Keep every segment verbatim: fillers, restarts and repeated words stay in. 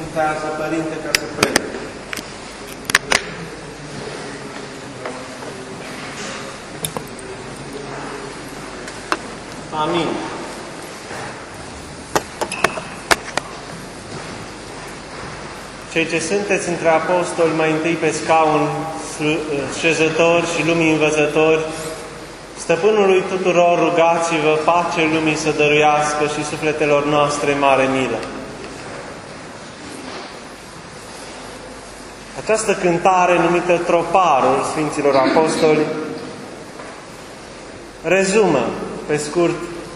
binecuvântează, Părinte, ca să plec. Amin. Cei ce sunteți între apostoli, mai întâi pe scaun, șezători și lumii învățători, Stăpânului tuturor rugați-vă, pace lumii să dăruiască și sufletelor noastre mare milă. Această cântare numită Troparul Sfinților Apostoli rezumă, pe scurt,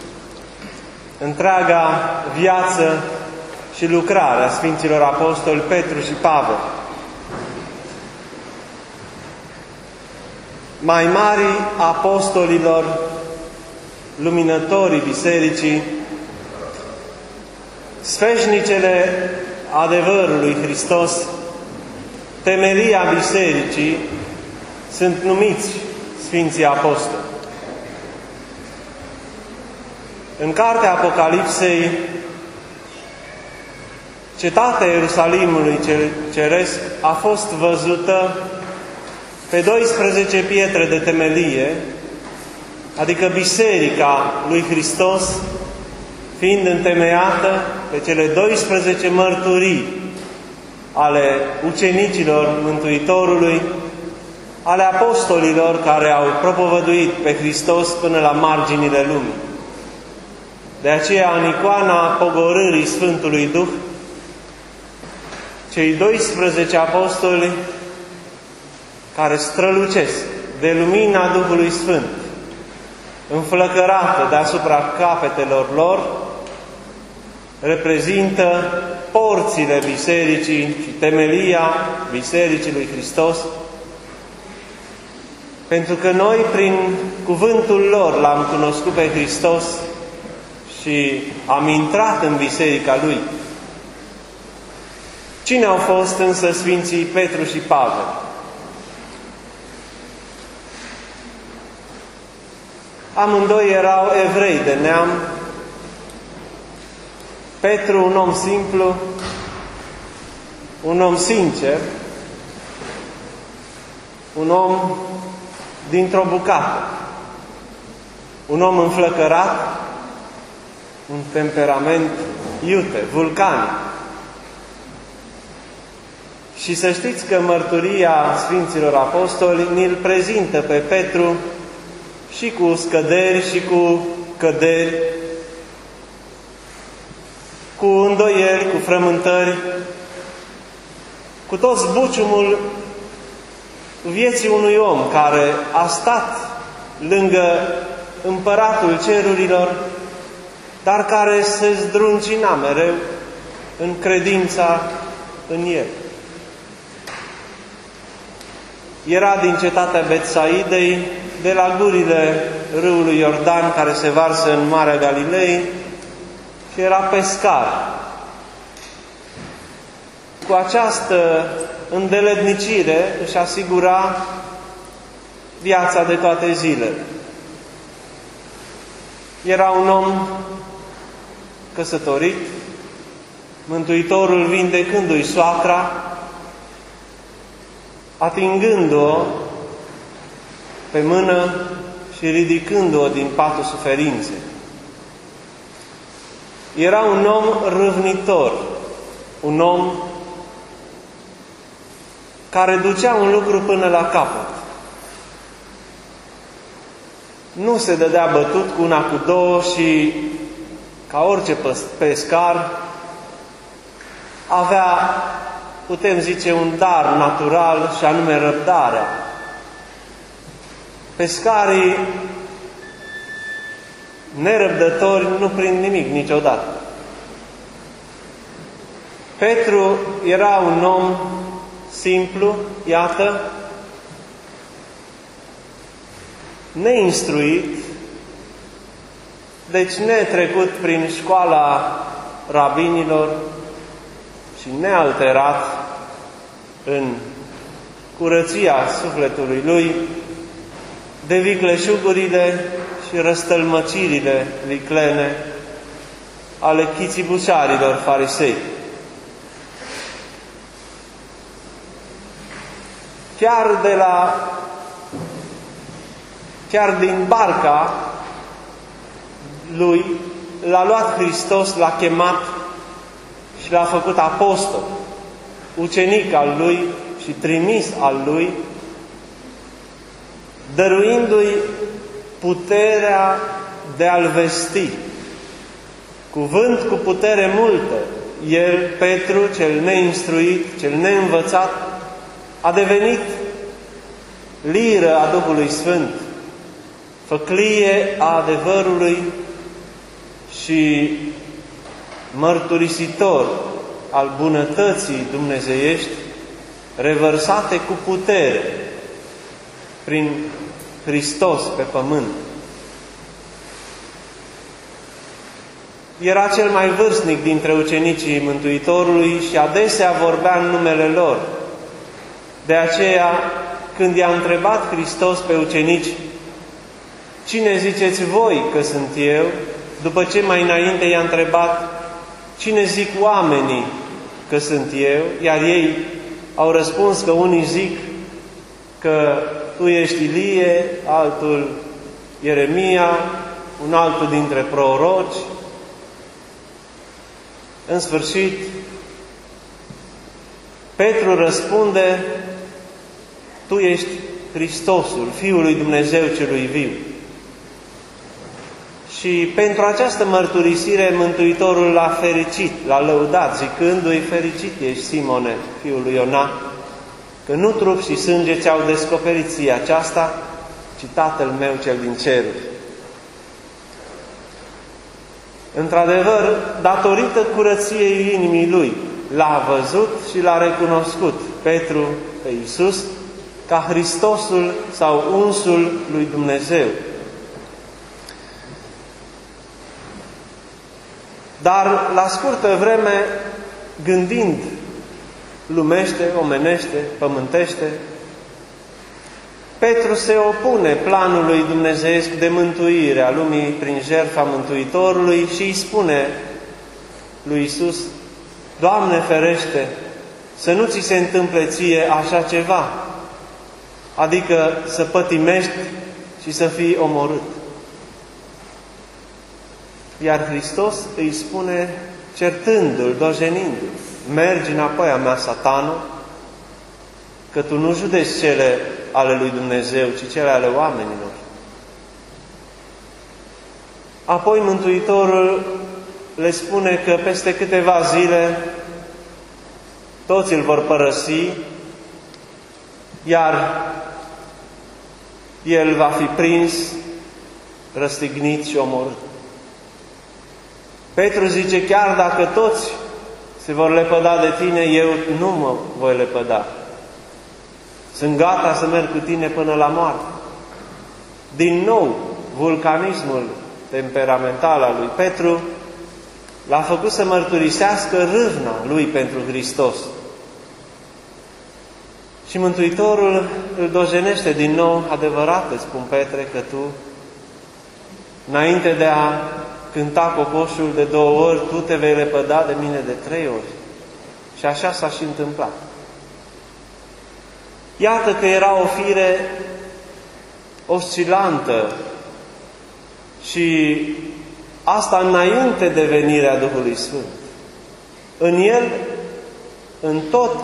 întreaga viață și lucrarea Sfinților Apostoli Petru și Pavel. Mai mari apostolilor, luminătorii bisericii, sfeșnicele adevărului Hristos, temelia bisericii, sunt numiți Sfinții Apostoli. În cartea Apocalipsei, cetatea Ierusalimului Ceresc a fost văzută pe doisprezece pietre de temelie, adică Biserica lui Hristos, fiind întemeiată pe cele doisprezece mărturii ale ucenicilor Mântuitorului, ale apostolilor care au propovăduit pe Hristos până la marginile lumii. De aceea, în icoana pogorârii Sfântului Duh, cei doisprezece apostoli care strălucesc de lumina Duhului Sfânt, înflăcărată deasupra capetelor lor, reprezintă porțile bisericii și temelia Bisericii lui Hristos, pentru că noi, prin cuvântul lor, l-am cunoscut pe Hristos și am intrat în Biserica Lui. Cine au fost însă Sfinții Petru și Pavel? Amândoi erau evrei de neam. Petru, un om simplu, un om sincer, un om dintr-o bucată, un om înflăcărat, un temperament iute, vulcanic. Și să știți că mărturia Sfinților Apostoli ni-l prezintă pe Petru și cu scăderi și cu căderi, cu îndoieli, cu frământări, cu tot zbuciumul vieții unui om care a stat lângă Împăratul Cerurilor, dar care se zdruncina mereu în credința în El. Era din cetatea Betsaidei, de la gurile râului Iordan, care se varsă în Marea Galilei, și era pescar. Cu această îndeletnicire își asigura viața de toate zilele. Era un om căsătorit, Mântuitorul vindecându-i soacra, atingând-o pe mână și ridicând-o din patul suferinței. Era un om râvnitor, un om care ducea un lucru până la capăt. Nu se dădea bătut cu una, cu două și, ca orice pescar, avea, putem zice, un dar natural și anume răbdarea. Pescarii nerăbdători nu prind nimic niciodată. Petru era un om simplu, iată, neinstruit, deci netrecut prin școala rabinilor și nealterat în curăția sufletului lui de vicleșugurile și răstălmăcirile viclene ale chițibușarilor farisei. chiar de la chiar din barca lui, l-a luat Hristos, l-a chemat și l-a făcut apostol, ucenic al lui și trimis al lui, dăruindu-i puterea de a-l vesti. Cuvânt cu putere multă. El, Petru, cel neinstruit, cel neînvățat, a devenit liră a Duhului Sfânt, făclie a adevărului și mărturisitor al bunătății dumnezeiești, revărsate cu putere prin Hristos pe pământ. Era cel mai vârstnic dintre ucenicii Mântuitorului și adesea vorbea în numele lor. De aceea, când i-a întrebat Hristos pe ucenici, cine ziceți voi că sunt eu? După ce mai înainte i-a întrebat, cine zic oamenii că sunt eu? Iar ei au răspuns că unii zic că tu ești Ilie, altul Ieremia, un altul dintre proroci. În sfârșit, Petru răspunde, tu ești Hristosul, Fiul lui Dumnezeu celui viu. Și pentru această mărturisire Mântuitorul l-a fericit, l-a lăudat, zicându-i, fericit ești, Simone, fiul lui Iona, că nu trup și sânge ți-au descoperit ție aceasta, ci Tatăl meu cel din ceruri. Într-adevăr, datorită curăției inimii lui, l-a văzut și l-a recunoscut Petru pe Iisus ca Hristosul sau unsul lui Dumnezeu. Dar, la scurtă vreme, gândind lumește, omenește, pământește, Petru se opune planului dumnezeiesc de mântuire a lumii prin jertfa Mântuitorului și îi spune lui Iisus, Doamne ferește, să nu ți se întâmple ție așa ceva, adică să pătimești și să fii omorât. Iar Hristos îi spune, certându-l, dojenindu-l, mergi înapoi a mea, Satanul, că tu nu judeci cele ale lui Dumnezeu, ci cele ale oamenilor. Apoi Mântuitorul le spune că peste câteva zile toți îl vor părăsi, iar el va fi prins, răstignit și omorât. Petru zice, chiar dacă toți se vor lepăda de tine, eu nu mă voi lepăda. Sunt gata să merg cu tine până la moarte. Din nou, vulcanismul temperamental al lui Petru l-a făcut să mărturisească râvna lui pentru Hristos. Și Mântuitorul îl dojenește din nou, adevărat îți spun, Petre, că tu, înainte de a cânta cocoșul de două ori, tu te vei lepăda de mine de trei ori. Și așa s-a și întâmplat. Iată că era o fire oscilantă și asta înainte de venirea Duhului Sfânt. În el, în tot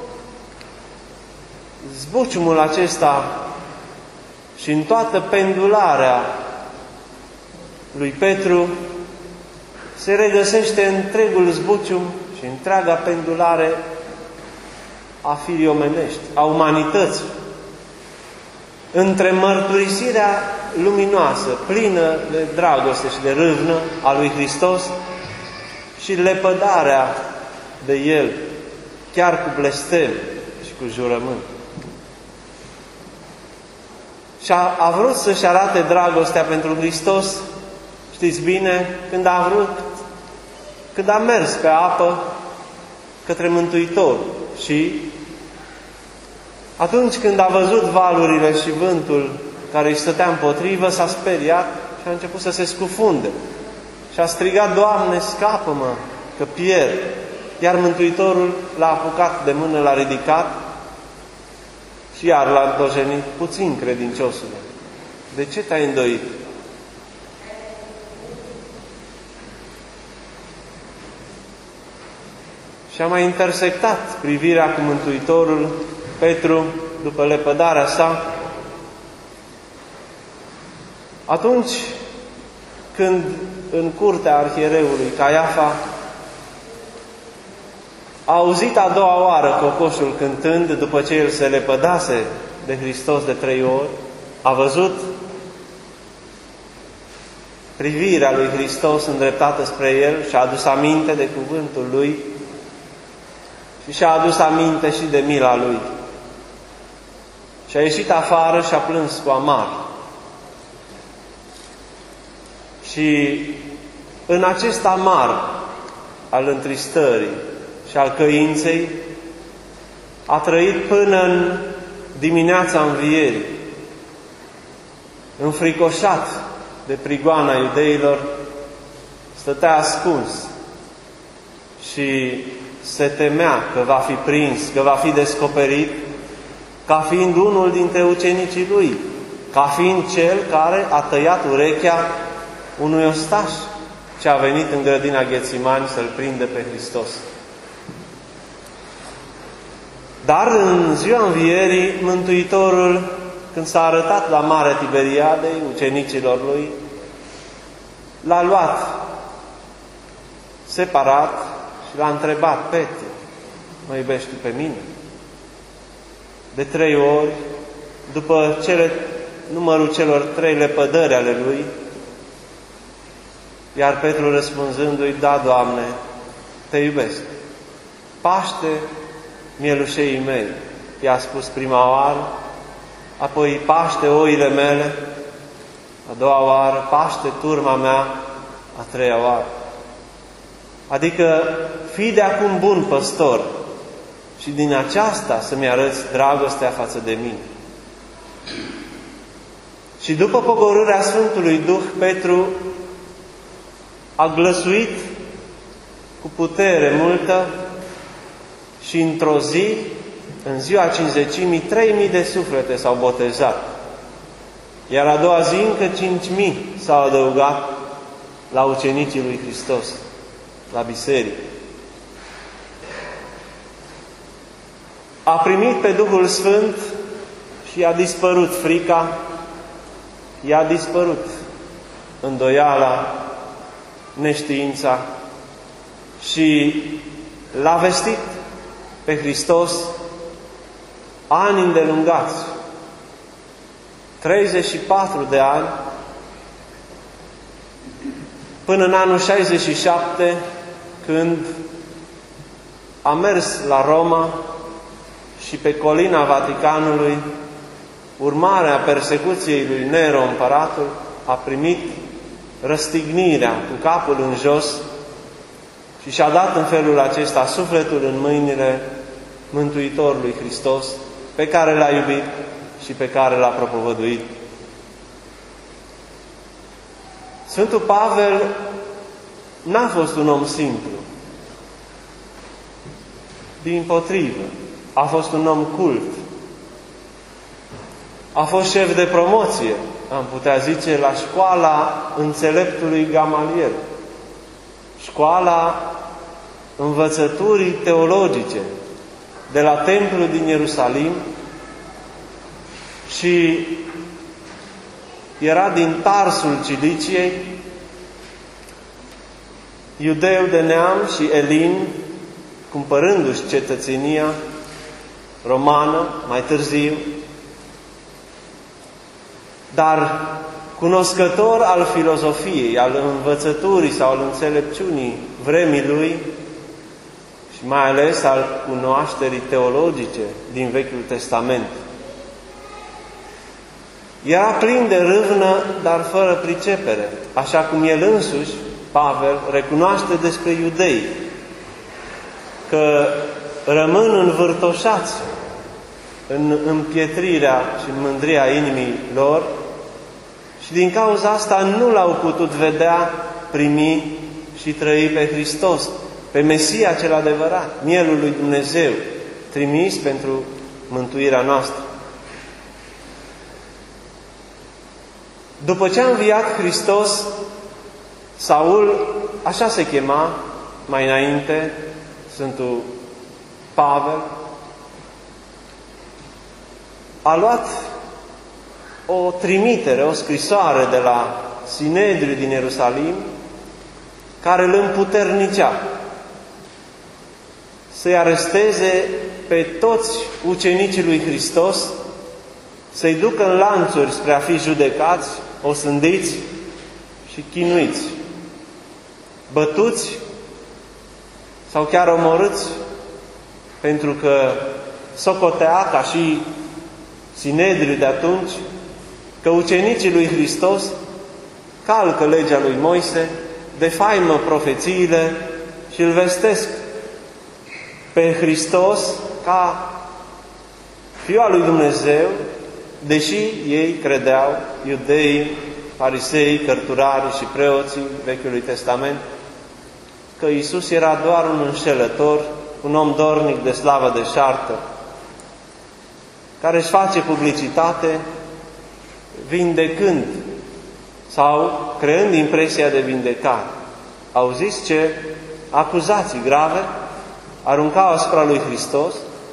zbuciumul acesta și în toată pendularea lui Petru se regăsește întregul zbucium și întreaga pendulare a firii omenești, a umanității. Între mărturisirea luminoasă, plină de dragoste și de râvnă a lui Hristos și lepădarea de El, chiar cu blestem și cu jurământ. Și a, a vrut să-și arate dragostea pentru Hristos, știți bine, când a vrut, când a mers pe apă către Mântuitor și atunci când a văzut valurile și vântul care îi stătea împotrivă, s-a speriat și a început să se scufunde. Și a strigat, Doamne, scapă-mă, că pierd. Iar Mântuitorul l-a apucat de mână, l-a ridicat Și iar l-a dojenit: puțin credinciosule, de ce te-ai îndoit? Și a mai intersectat privirea cu Mântuitorul Petru după lepădarea sa, atunci când în curtea arhiereului Caiafa a auzit a doua oară cocoșul cântând, după ce el se lepădase de Hristos de trei ori, a văzut privirea lui Hristos îndreptată spre el și a adus aminte de cuvântul lui și și-a adus aminte și de mila lui. Și a ieșit afară și a plâns cu amar. Și în acest amar al întristării și al căinței a trăit până în dimineața învierii, înfricoșat de prigoana iudeilor, stătea ascuns și se temea că va fi prins, că va fi descoperit ca fiind unul dintre ucenicii lui, ca fiind cel care a tăiat urechea unui ostaș ce a venit în grădina Ghețimani să-L prindă pe Hristos. Dar în ziua învierii, Mântuitorul, când s-a arătat la Marea Tiberiadei ucenicilor lui, l-a luat separat și l-a întrebat: Petru, mă iubești tu pe mine? De trei ori, după cele, numărul celor trei lepădări ale lui, iar Petru răspunzându-i: da, Doamne, te iubesc. Paște mielușeii mei, i-a spus prima oară, apoi: paște oile mele, a doua oară: paște turma mea, a treia oară. Adică, fii de acum bun păstor și din aceasta să-mi arăți dragostea față de mine. Și după pogorârea Sfântului Duh, Petru a glăsuit cu putere multă și într-o zi, în ziua Cincizecimii, trei mii de suflete s-au botezat. Iar a doua zi încă cinci mii s-au adăugat la ucenicii lui Hristos, la biserică. A primit pe Duhul Sfânt și i-a dispărut frica, i-a dispărut îndoiala, neștiința și l-a vestit pe Hristos ani îndelungați, treizeci și patru de ani, până în anul șaizeci și șapte, când a mers la Roma și pe colina Vaticanului, urmarea persecuției lui Nero, împăratul, a primit răstignirea cu capul în jos și și-a dat în felul acesta sufletul în mâinile Mântuitorului Hristos, pe care l-a iubit și pe care l-a propovăduit. Sfântul Pavel n-a fost un om simplu. Dimpotrivă, a fost un om cult. A fost șef de promoție, am putea zice, la școala înțeleptului Gamaliel, școala învățăturii teologice de la Templul din Ierusalim, și era din Tarsul Ciliciei, iudeu de neam și elin, cumpărându-și cetățenia romană mai târziu, dar cunoscător al filozofiei, al învățăturii sau al înțelepciunii vremii lui și mai ales al cunoașterii teologice din Vechiul Testament. Era plin de râvnă, dar fără pricepere, așa cum el însuși, Pavel, recunoaște despre iudei, că rămân învârtoșați în împietrirea și în mândria inimii lor și din cauza asta nu l-au putut vedea, primi și trăi pe Hristos, pe Mesia cel adevărat, Mielul lui Dumnezeu, trimis pentru mântuirea noastră. După ce a înviat Hristos, Saul, așa se chema mai înainte, Sfântul Pavel, a luat o trimitere, o scrisoare de la Sinedriul din Ierusalim, care îl împuternicea să-i aresteze pe toți ucenicii lui Hristos, să-i ducă în lanțuri spre a fi judecați, osândiți și chinuiți, bătuți sau chiar omorâți, pentru că socotea, ca și Sinedriul de atunci, că ucenicii lui Hristos calcă legea lui Moise, defaimă profețiile și îl vestesc pe Hristos ca Fiul al lui Dumnezeu, deși ei credeau, iudeii, farisei, cărturarii și preoții Vechiului Testament, că Iisus era doar un înșelător, un om dornic de slavă deșartă, care își face publicitate vindecând sau creând impresia de vindecare. Auziți ce acuzații grave aruncau asupra lui Hristos,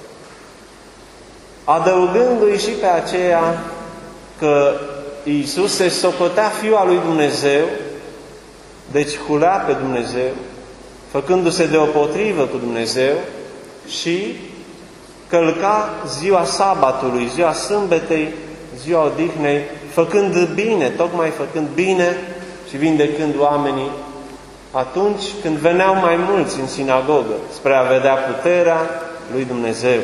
adăugându-i și pe aceea că Iisus se socotea Fiul al lui Dumnezeu, deci hulea pe Dumnezeu, făcându-se deopotrivă cu Dumnezeu și călca ziua sabatului, ziua sâmbetei, ziua odihnei, făcând bine, tocmai făcând bine și vindecând oamenii atunci când veneau mai mulți în sinagogă spre a vedea puterea lui Dumnezeu.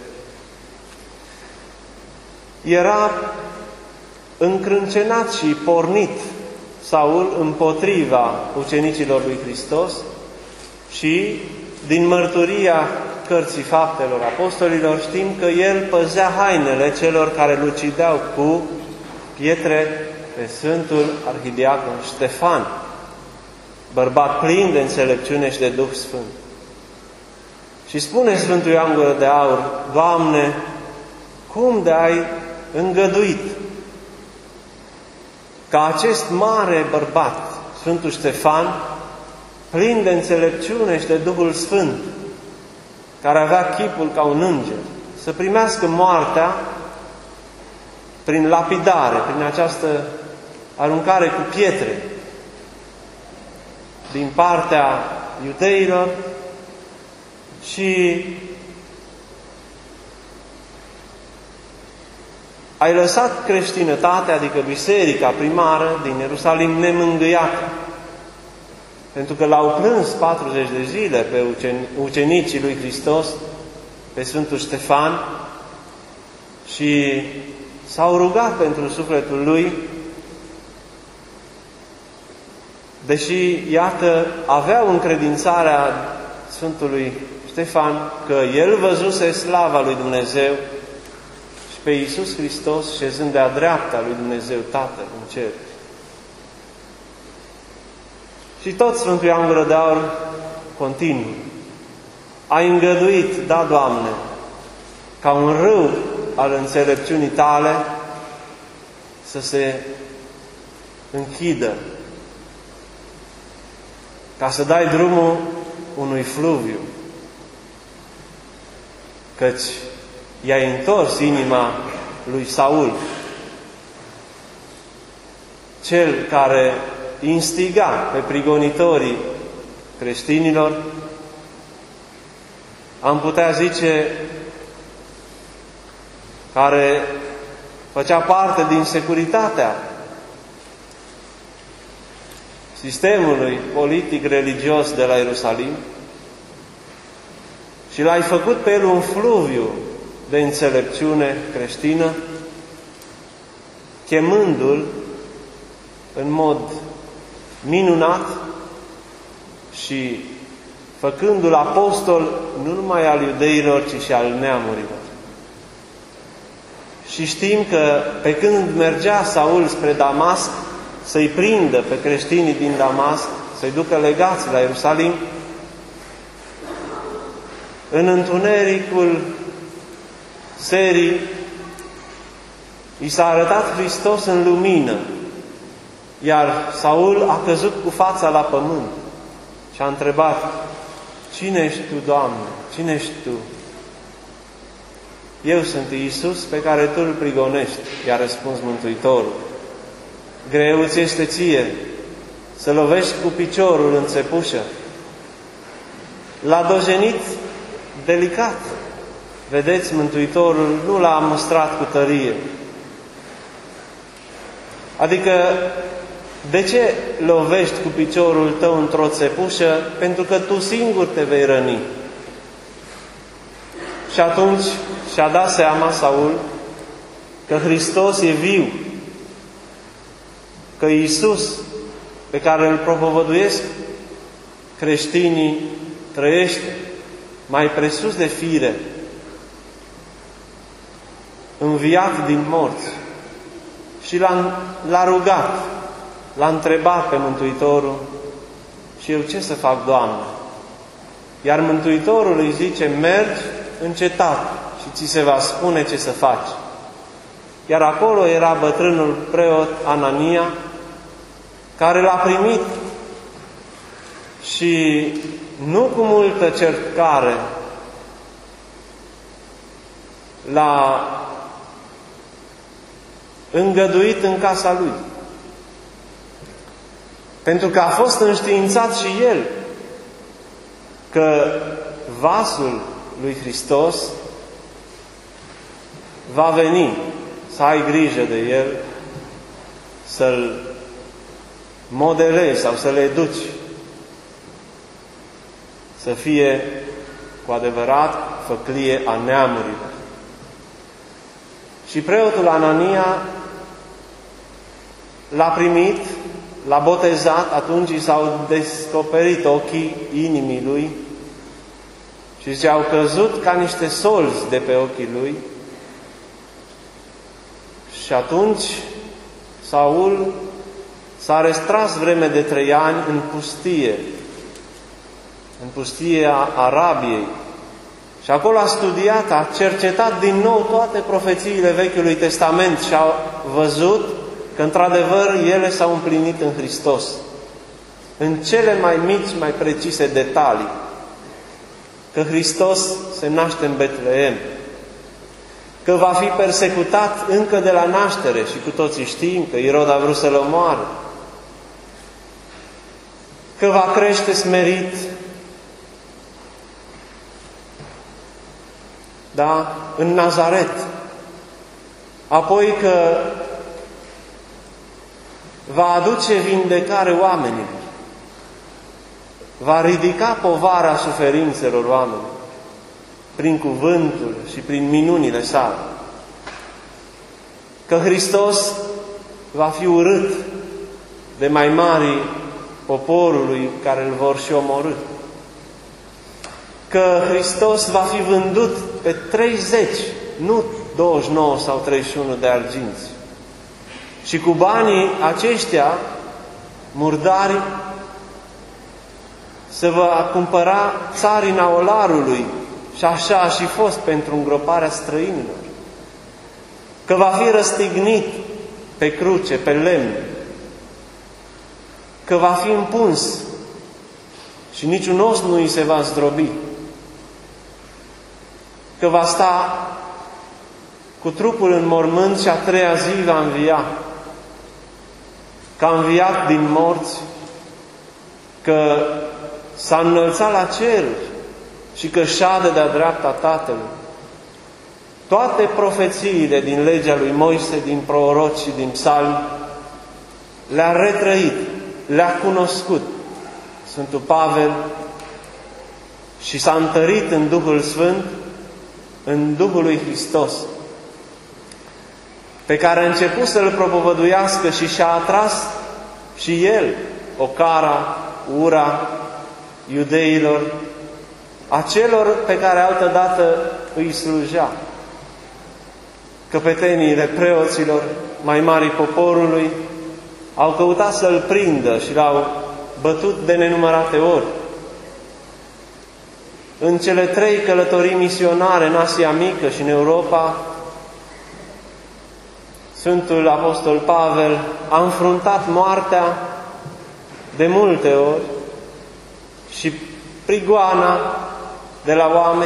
Era încrâncenat și pornit Saul împotriva ucenicilor lui Hristos și din mărturia Cărții Faptelor Apostolilor știm că el păzea hainele celor care îl ucideau cu pietre pe Sfântul Arhidiacon Ștefan, bărbat plin de înțelepciune și de Duh Sfânt. Și spune Sfântul Ioan Gură de Aur: Doamne, cum de-ai îngăduit ca acest mare bărbat, Sfântul Ștefan, plin de înțelepciune și de Duhul Sfânt, care avea chipul ca un înger, să primească moartea prin lapidare, prin această aruncare cu pietre din partea iudeilor și ai lăsat creștinătatea, adică biserica primară din Ierusalim, nemângâiată, pentru că l-au plâns patruzeci de zile pe ucenicii lui Hristos, pe Sfântul Ștefan, și s-au rugat pentru sufletul lui, deși, iată, aveau încredințarea Sfântului Ștefan că el văzuse slava lui Dumnezeu și pe Iisus Hristos șezând de-a dreapta lui Dumnezeu Tatăl în cer. Și tot Sfântul Ioan Gură de Aur continuă: ai îngăduit, da, Doamne, ca un râu al înțelepciunii Tale să se închidă, ca să dai drumul unui fluviu, căci i-ai întors inima lui Saul, cel care instiga pe prigonitorii creștinilor, am putea zice, care făcea parte din securitatea sistemului politic-religios de la Ierusalim, și l-ai făcut pe el un fluviu de înțelepciune creștină, chemându-l în mod minunat și făcându-l apostol nu numai al iudeilor, ci și al neamurilor. Și știm că pe când mergea Saul spre Damasc să-i prindă pe creștinii din Damasc, să-i ducă legați la Ierusalim, în întunericul serii i s-a arătat Hristos în lumină Iar Saul a căzut cu fața la pământ și a întrebat: cine ești Tu, Doamne? Cine ești Tu? Eu sunt Iisus pe care Tu îl prigonești, i-a răspuns Mântuitorul. Greu ți este ție să lovești cu piciorul în țepușă. L-a dojenit delicat. Vedeți, Mântuitorul nu l-a mustrat cu tărie. Adică, de ce lovești cu piciorul tău într-o țepușă? Pentru că tu singur te vei răni. Și atunci și-a dat seama Saul că Hristos e viu, că Iisus, pe care îl propovăduiesc creștinii, trăiește mai presus de fire, înviat din morți. Și l-a, l-a rugat, l-a întrebat pe Mântuitorul: și eu ce să fac, Doamne? Iar Mântuitorul îi zice: mergi în cetate și ți se va spune ce să faci. Iar acolo era bătrânul preot Anania, care l-a primit și nu cu multă cercare l-a îngăduit în casa lui. Pentru că a fost înștiințat și el că vasul lui Hristos va veni, să ai grijă de el, să-l modelezi sau să le educi să fie cu adevărat făclie a neamurilor. Și preotul Anania l-a primit, l-a botezat, atunci i s-au descoperit ochii inimii lui și zice, au căzut ca niște solzi de pe ochii lui. Și atunci Saul s-a restras vreme de trei ani în pustie, în pustia Arabiei. Și acolo a studiat, a cercetat din nou toate profețiile Vechiului Testament și a văzut că, într-adevăr, ele s-au împlinit în Hristos, în cele mai mici, mai precise detalii. Că Hristos se naște în Betleem, că va fi persecutat încă de la naștere și cu toții știm că Irod a vrut să-l omoare, că va crește smerit, da, în Nazaret, apoi că va aduce vindecare oamenilor, va ridica povara suferințelor oamenilor prin cuvântul și prin minunile sale, că Hristos va fi urât de mai mari poporului care îl vor și omorî, că Hristos va fi vândut pe treizeci, nu douăzeci și nouă sau treizeci și unu de arginți. Și cu banii aceștia murdari se va cumpăra țarina olarului, și așa a și fost pentru îngroparea străinilor, că va fi răstignit pe cruce, pe lemn, că va fi împuns și niciun os nu îi se va zdrobi, că va sta cu trupul în mormânt și a treia zi va învia, că a înviat din morți, că s-a înălțat la cer și că șade de-a dreapta Tatălui. Toate profețiile din legea lui Moise, din proroci și din psalmi le-a retrăit, le-a cunoscut Sfântul Pavel și s-a întărit în Duhul Sfânt, în Duhul lui Hristos, pe care a început să-L propovăduiască și și-a atras și El ocara, ura iudeilor, acelor pe care altădată îi slujea, căpeteniile preoților, mai mari poporului, au căutat să-L prindă și L-au bătut de nenumărate ori. În cele trei călătorii misionare în Asia Mică și în Europa, Sfântul Apostol Pavel a înfruntat moartea de multe ori și prigoana de la oameni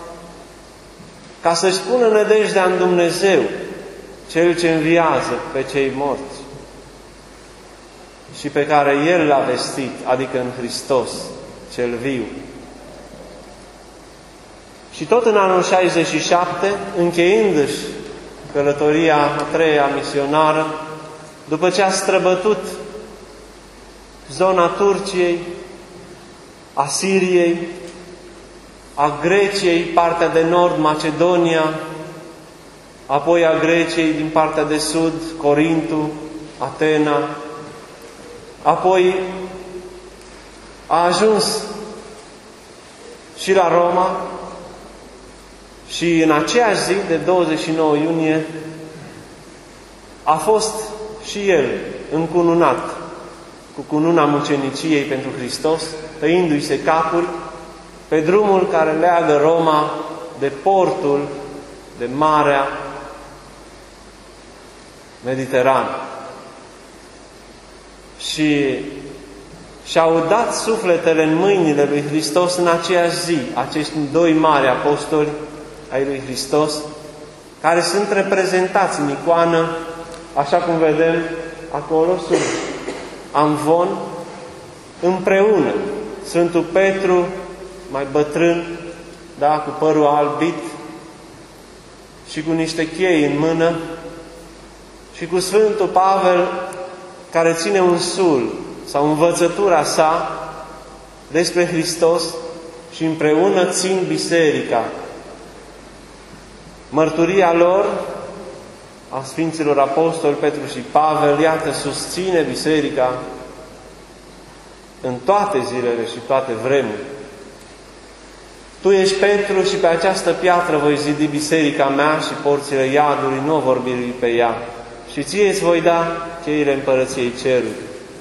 ca să-și pună nădejdea în Dumnezeu, Cel ce înviază pe cei morți și pe care El l-a vestit, adică în Hristos, cel viu. Și tot în anul șaizeci și șapte, încheiindu-și călătoria a treia misionară, după ce a străbătut zona Turciei, a Siriei, a Greciei, partea de nord, Macedonia, apoi a Greciei din partea de sud, Corintu, Atena, apoi a ajuns și la Roma și în aceeași zi, de douăzeci și nouă iunie, a fost și el încununat cu cununa muceniciei pentru Hristos, tăindu-i se capul pe drumul care leagă Roma de portul, de Marea Mediterană. Și și-au dat sufletele în mâinile lui Hristos în aceeași zi, acești doi mari apostoli ai lui Hristos, care sunt reprezentați în icoană, așa cum vedem acolo, sub amvon, împreună. Sfântul Petru, mai bătrân, da, cu părul albit și cu niște chei în mână, și cu Sfântul Pavel, care ține un sul sau învățătura sa despre Hristos și împreună țin biserica. Mărturia lor, a Sfinților Apostoli Petru și Pavel, iată, susține biserica în toate zilele și toate vremurile. Tu ești Petru și pe această piatră voi zidi biserica mea și porțile iadului nu vor birui pe ea. Și ție îți voi da cheile împărăției cerului.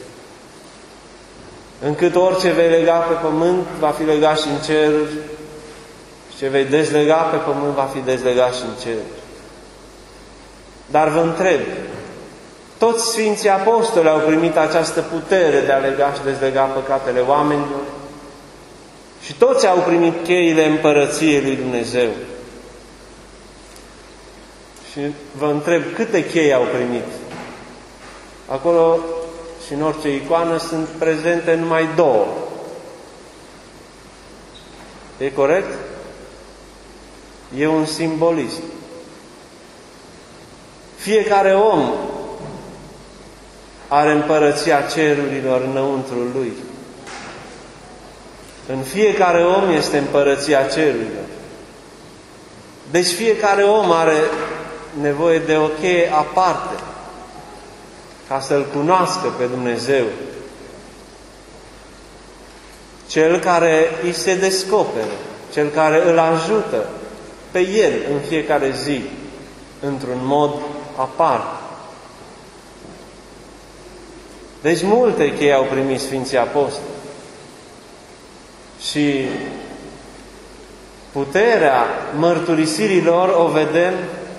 Încât orice vei lega pe pământ va fi legat și în ceruri, și ce vei dezlega pe pământ va fi dezlegat și în ceruri. Dar vă întreb, toți Sfinții Apostoli au primit această putere de a lega și dezlega păcatele oamenilor și toți au primit cheile împărăției lui Dumnezeu. Și vă întreb, câte chei au primit? Acolo și în orice icoană sunt prezente numai două. E corect? E un simbolism. Fiecare om are împărăția cerurilor înăuntrul lui. În fiecare om este împărăția cerurilor. Deci fiecare om are nevoie de o cheie aparte ca să-L cunoască pe Dumnezeu. Cel care îi se descoperă, Cel care îl ajută pe El în fiecare zi, într-un mod aparte. Deci multe chei au primit Sfinții Apostoli. Și puterea mărturisirilor o vedem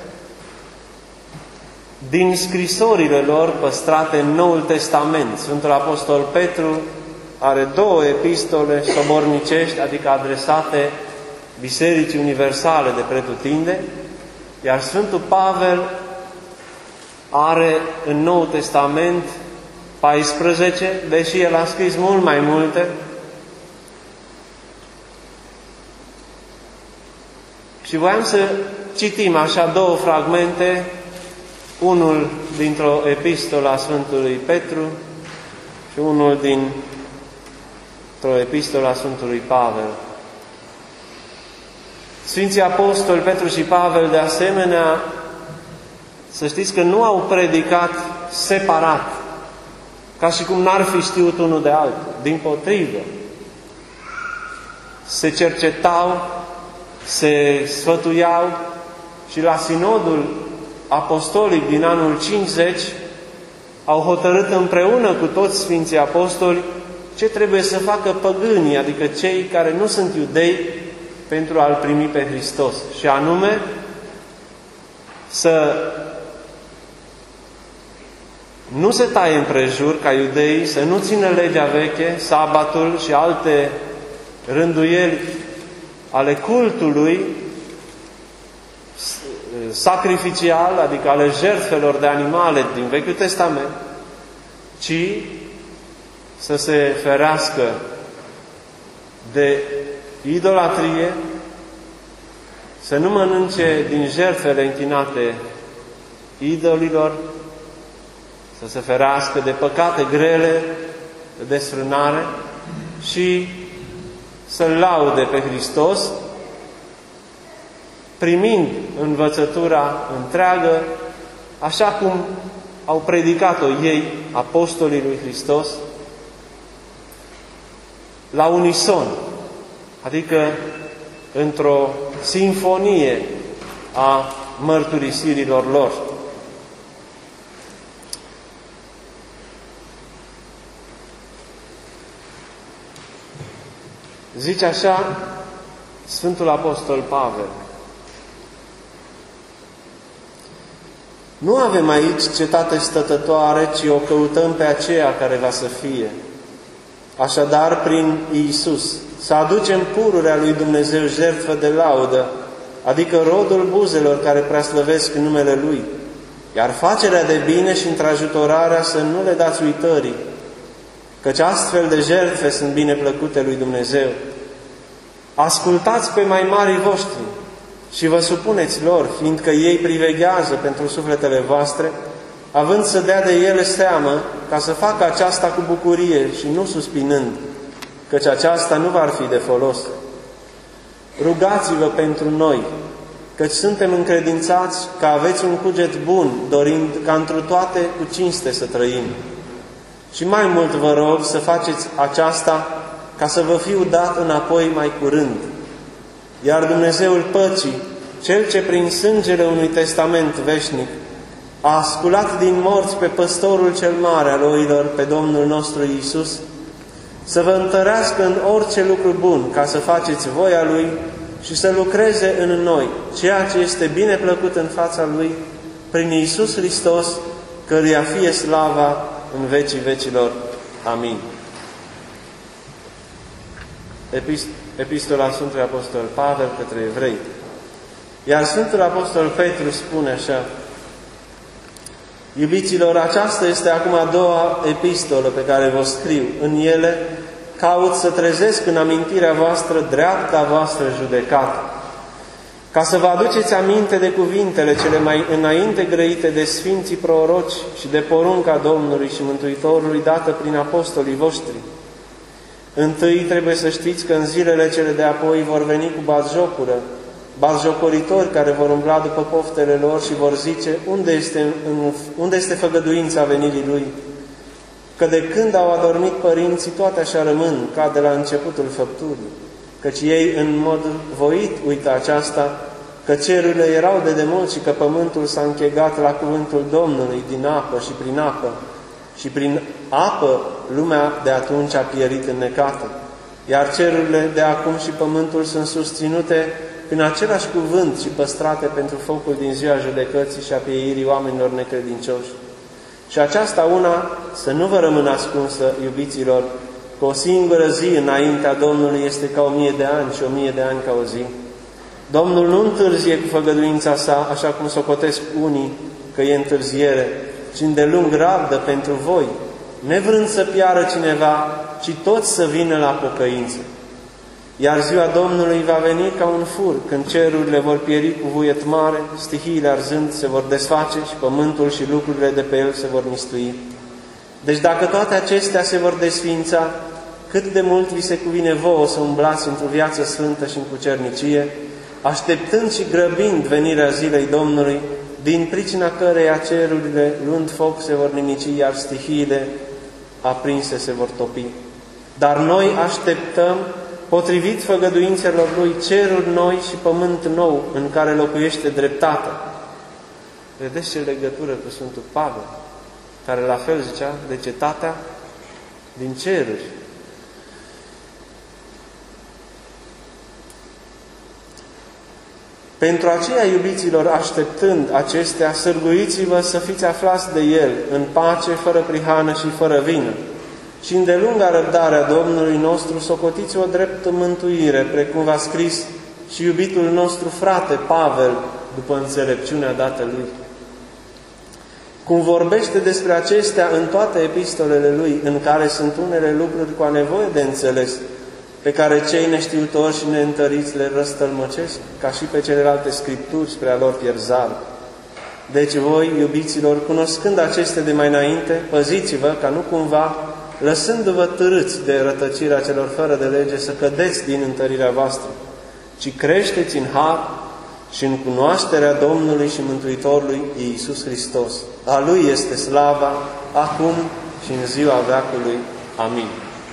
din scrisorile lor păstrate în Noul Testament. Sfântul Apostol Petru are două epistole sobornicești, adică adresate Bisericii Universale de pretutinde, iar Sfântul Pavel are în Noul Testament paisprezece, deși el a scris mult mai multe. Și voiam să citim așa două fragmente, unul dintr-o epistolă a Sfântului Petru și unul dintr-o epistolă a Sfântului Pavel. Sfinții Apostoli Petru și Pavel, de asemenea, să știți că nu au predicat separat, ca și cum n-ar fi știut unul de altul. Dimpotrivă, se cercetau, se sfătuiau și la sinodul apostolic din anul cincizeci au hotărât împreună cu toți Sfinții Apostoli ce trebuie să facă păgânii, adică cei care nu sunt iudei, pentru a-L primi pe Hristos. Și anume, să nu se taie împrejur ca iudeii, să nu țină legea veche, sabatul și alte rânduieli ale cultului sacrificial, adică ale jertfelor de animale din Vechiul Testament, ci să se ferească de idolatrie, să nu mănânce din jertfele închinate idolilor, să se ferească de păcate grele, de desfrânare și să-L laude pe Hristos, primind învățătura întreagă, așa cum au predicat-o ei, apostolii lui Hristos, la unison, adică într-o sinfonie a mărturisirilor lor. Zice așa Sfântul Apostol Pavel: nu avem aici cetate stătătoare, ci o căutăm pe aceea care va să fie. Așadar, prin Iisus, să aducem pururea lui Dumnezeu jertfă de laudă, adică rodul buzelor care preaslăvesc numele Lui, iar facerea de bine și întrajutorarea să nu le dați uitării, căci astfel de jertfe sunt bine plăcute lui Dumnezeu. Ascultați pe mai marii voștri și vă supuneți lor, fiindcă ei priveghează pentru sufletele voastre, având să dea de ele seamă, ca să facă aceasta cu bucurie și nu suspinând, căci aceasta nu va fi de folos. Rugați-vă pentru noi, căci suntem încredințați că aveți un cuget bun, dorind ca întru toate cu cinste să trăim. Și mai mult vă rog să faceți aceasta ca să vă fiu dat înapoi mai curând. Iar Dumnezeul păcii, Cel ce prin sângele unui testament veșnic a sculat din morți pe păstorul cel mare al oilor, pe Domnul nostru Iisus, să vă întărească în orice lucru bun, ca să faceți voia Lui și să lucreze în noi ceea ce este bine plăcut în fața Lui, prin Iisus Hristos, căruia fie slava în vecii vecilor. Amin. Epistola Sfântului Apostol Pavel către evrei. Iar Sfântul Apostol Petru spune așa: iubiților, aceasta este acum a doua epistolă pe care vă scriu. În ele caut să trezesc în amintirea voastră dreapta voastră judecată, ca să vă aduceți aminte de cuvintele cele mai înainte grăite de Sfinții Proroci și de porunca Domnului și Mântuitorului dată prin apostolii voștri. Întâi trebuie să știți că în zilele cele de apoi vor veni cu batjocură, batjocoritori care vor umbla după poftele lor și vor zice: unde este, unde este făgăduința venirii Lui? Că de când au adormit părinții, toate așa rămân, ca de la începutul făpturii. Căci ei în mod voit uită aceasta, că cerurile erau de demult și că pământul s-a închegat la cuvântul Domnului din apă și prin apă. Și prin apă lumea de atunci a pierit înnecată. Iar cerurile de acum și pământul sunt susținute prin același cuvânt și păstrate pentru focul din ziua judecății și a pieirii oamenilor necredincioși. Și aceasta una să nu vă rămână ascunsă, iubiților, că o singură zi înaintea Domnului este ca o mie de ani și o mie de ani ca o zi. Domnul nu întârzie cu făgăduința sa, așa cum socotesc unii că e întârziere, ci îndelung rabdă pentru voi, nevrând să piară cineva, ci toți să vină la pocăință. Iar ziua Domnului va veni ca un fur, când cerurile vor pieri cu vuiet mare, stihiile arzând se vor desface și pământul și lucrurile de pe el se vor mistui. Deci dacă toate acestea se vor desființa, cât de mult vi se cuvine vouă să umblați într-o viață sfântă și în cucernicie, așteptând și grăbind venirea zilei Domnului, din pricina căreia cerurile, luând foc, se vor nimici, iar stihiile aprinse se vor topi. Dar noi așteptăm, potrivit făgăduințelor Lui, ceruri noi și pământ nou, în care locuiește dreptatea. Vedeți ce legătură cu Sfântul Pavel, care la fel zicea de cetatea din ceruri. Pentru aceia, iubiților, așteptând acestea, sârguiți-vă să fiți aflați de El, în pace, fără prihană și fără vină. Și îndelunga răbdarea Domnului nostru, socotiți o dreptă mântuire, precum v-a scris și iubitul nostru frate Pavel, după înțelepciunea dată lui. Cum vorbește despre acestea în toate epistolele lui, în care sunt unele lucruri cu nevoie de înțeles, pe care cei neștiutori și neîntăriți le răstălmăcesc, ca și pe celelalte scripturi spre a lor pierzare. Deci voi, iubiților, cunoscând aceste de mai înainte, păziți-vă ca nu cumva, lăsându-vă târâți de rătăcirea celor fără de lege, să cădeți din întărirea voastră, ci creșteți în har și în cunoașterea Domnului și Mântuitorului Iisus Hristos. A Lui este slava, acum și în ziua veacului. Amin.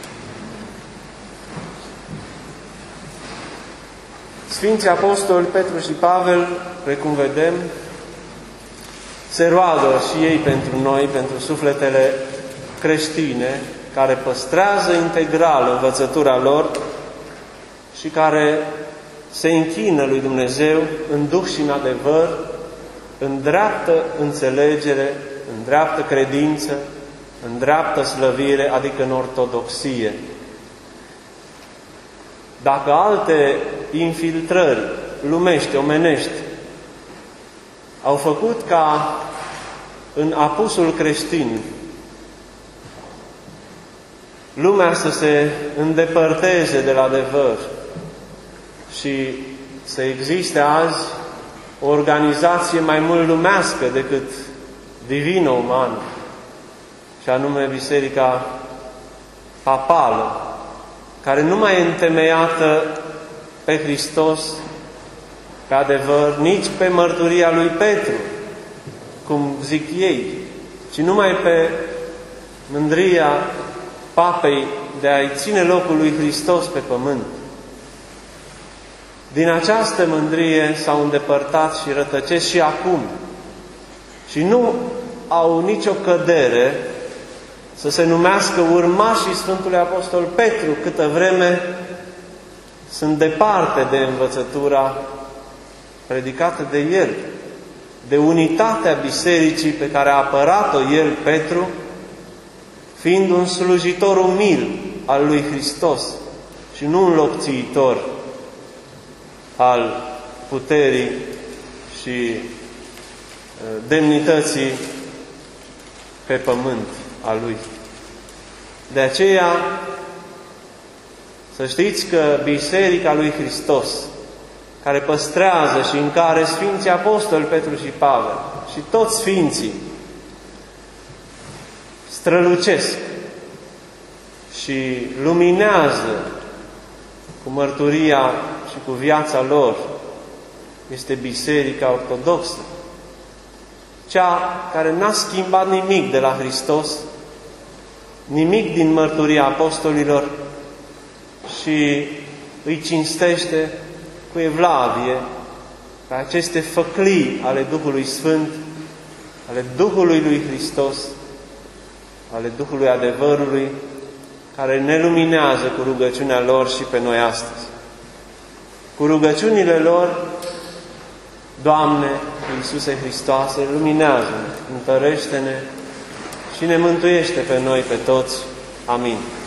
Sfinții Apostoli Petru și Pavel, precum vedem, se roagă și ei pentru noi, pentru sufletele creștine, care păstrează integral învățătura lor și care se închină lui Dumnezeu în duh și în adevăr, în dreaptă înțelegere, în dreaptă credință, în dreaptă slăvire, adică în ortodoxie. Dacă alte infiltrări lumești, omenești, au făcut ca în apusul creștin lumea să se îndepărteze de la adevăr și să existe azi o organizație mai mult lumească decât divino-umană, și anume Biserica Papală, care nu mai e întemeiată pe Hristos, pe adevăr, nici pe mărturia lui Petru, cum zic ei, ci numai pe mândria Papei de a-i ține locul lui Hristos pe pământ. Din această mândrie s-au îndepărtat și rătăcesc și acum. Și nu au nicio cădere să se numească urmașii Sfântului Apostol Petru, câtă vreme sunt departe de învățătura predicată de el, de unitatea bisericii pe care a apărat-o el, Petru, fiind un slujitor umil al lui Hristos și nu un locțiitor al puterii și demnității pe pământ a lui. De aceea, să știți că Biserica lui Hristos, care păstrează și în care Sfinții Apostoli Petru și Pavel și toți Sfinții strălucesc și luminează cu mărturia și cu viața lor, este Biserica Ortodoxă, cea care n-a schimbat nimic de la Hristos, nimic din mărturia apostolilor, și îi cinstește cu evlavie pe aceste făclii ale Duhului Sfânt, ale Duhului lui Hristos, ale Duhului adevărului, care ne luminează cu rugăciunea lor și pe noi astăzi. Cu rugăciunile lor, Doamne Iisuse Hristoase, luminează-ne, întărește-ne și ne mântuiește pe noi, pe toți. Amin.